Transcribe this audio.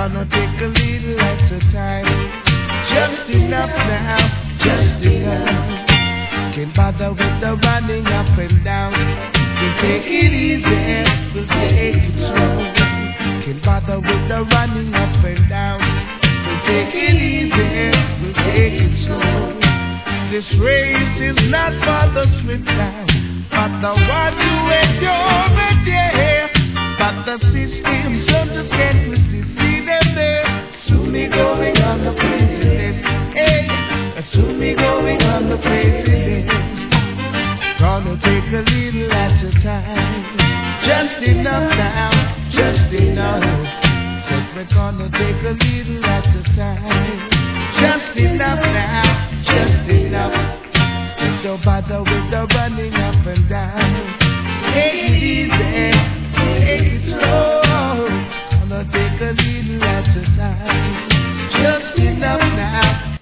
Gonna take a little at a time. Just enough now, just enough. Can't bother with the running up and down. We'll take it easy, we'll take it slow. Can't bother with the running up and down. We'll take it easy, we'll take it slow. This race is not for the swift now, but the one who endure it, yeah. But the system some just can't resist. See them there, soon me going on the craziness. Hey, soon me going on the craziness. Gonna take a little at a time. Just enough now, just enough. Said we're gonna take a little at a time. Just enough now, just enough. Just don't bother with the running